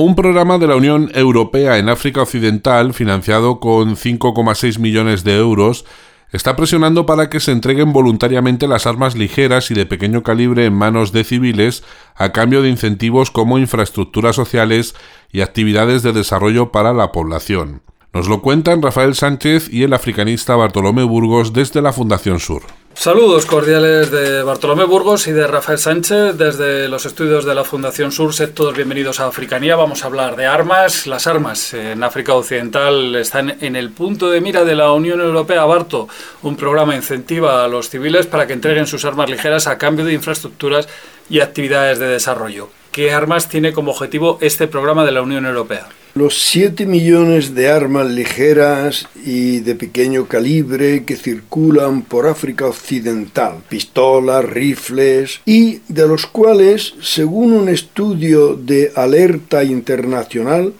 Un programa de la Unión Europea en África Occidental, financiado con 5,6 millones de euros, está presionando para que se entreguen voluntariamente las armas ligeras y de pequeño calibre en manos de civiles a cambio de incentivos como infraestructuras sociales y actividades de desarrollo para la población. Nos lo cuentan Rafael Sánchez y el africanista Bartolomé Burgos desde la Fundación Sur. Saludos cordiales de Bartolomé Burgos y de Rafael Sánchez desde los estudios de la Fundación Sur. Sed todos bienvenidos a Africanía. Vamos a hablar de armas. Las armas en África Occidental están en el punto de mira de la Unión Europea. Barto, un programa incentiva a los civiles para que entreguen sus armas ligeras a cambio de infraestructuras y actividades de desarrollo. ¿Qué armas tiene como objetivo este programa de la Unión Europea? Los 7 millones de armas ligeras y de pequeño calibre que circulan por África Occidental, pistolas, rifles, y de los cuales, según un estudio de Alerta Internacional,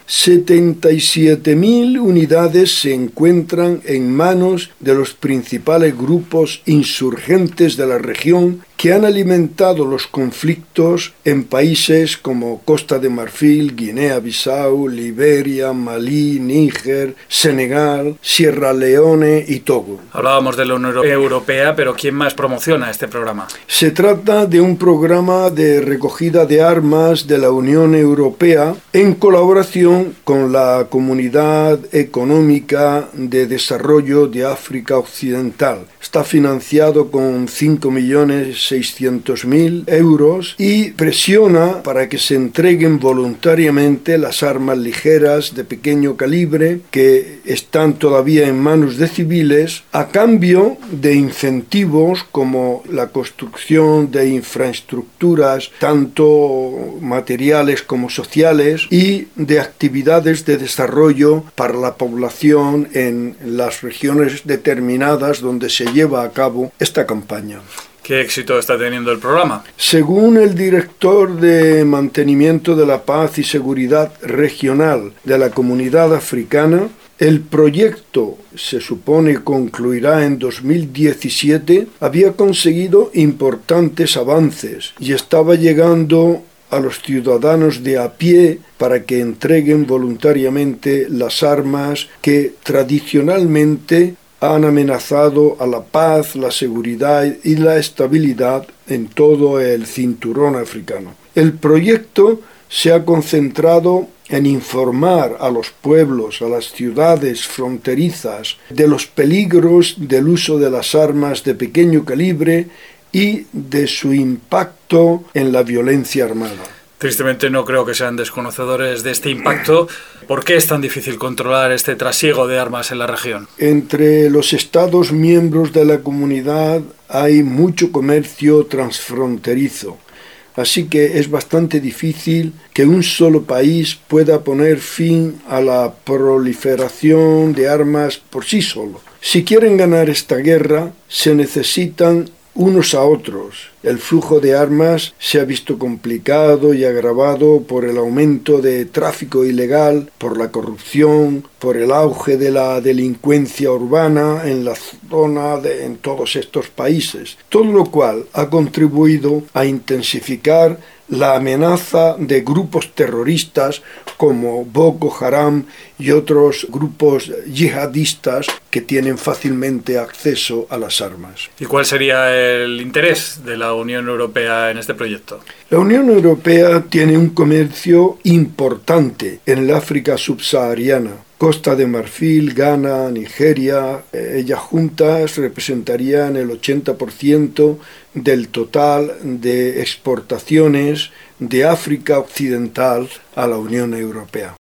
77.000 unidades se encuentran en manos de los principales grupos insurgentes de la región que han alimentado los conflictos en países como Costa de Marfil, Guinea-Bissau, Liberia, Malí, Níger, Senegal, Sierra Leone y Togo. Hablábamos de la Unión Europea, pero ¿quién más promociona este programa? Se trata de un programa de recogida de armas de la Unión Europea en colaboración con la Comunidad Económica de Desarrollo de África Occidental. Está financiado con 5.600.000 euros y presiona para que se entreguen voluntariamente las armas ligeras de pequeño calibre que están todavía en manos de civiles a cambio de incentivos como la construcción de infraestructuras tanto materiales como sociales y de actividades de desarrollo para la población en las regiones determinadas donde se lleva a cabo esta campaña. ¿Qué éxito está teniendo el programa? Según el director de Mantenimiento de la Paz y Seguridad Regional de la Comunidad Africana, el proyecto, se supone, concluirá en 2017, había conseguido importantes avances y estaba llegando a los ciudadanos de a pie para que entreguen voluntariamente las armas que tradicionalmente han amenazado a la paz, la seguridad y la estabilidad en todo el cinturón africano. El proyecto se ha concentrado en informar a los pueblos, a las ciudades fronterizas, de los peligros del uso de las armas de pequeño calibre y de su impacto en la violencia armada. Tristemente no creo que sean desconocedores de este impacto. ¿Por qué es tan difícil controlar este trasiego de armas en la región? Entre los Estados miembros de la comunidad hay mucho comercio transfronterizo, así que es bastante difícil que un solo país pueda poner fin a la proliferación de armas por sí solo. Si quieren ganar esta guerra, se necesitan unos a otros. El flujo de armas se ha visto complicado y agravado por el aumento de tráfico ilegal, por la corrupción, por el auge de la delincuencia urbana en la zona en todos estos países, todo lo cual ha contribuido a intensificar la amenaza de grupos terroristas como Boko Haram y otros grupos yihadistas que tienen fácilmente acceso a las armas. ¿Y cuál sería el interés de la Unión Europea en este proyecto? La Unión Europea tiene un comercio importante en el África subsahariana. Costa de Marfil, Ghana, Nigeria, ellas juntas representarían el 80% del total de exportaciones de África Occidental a la Unión Europea.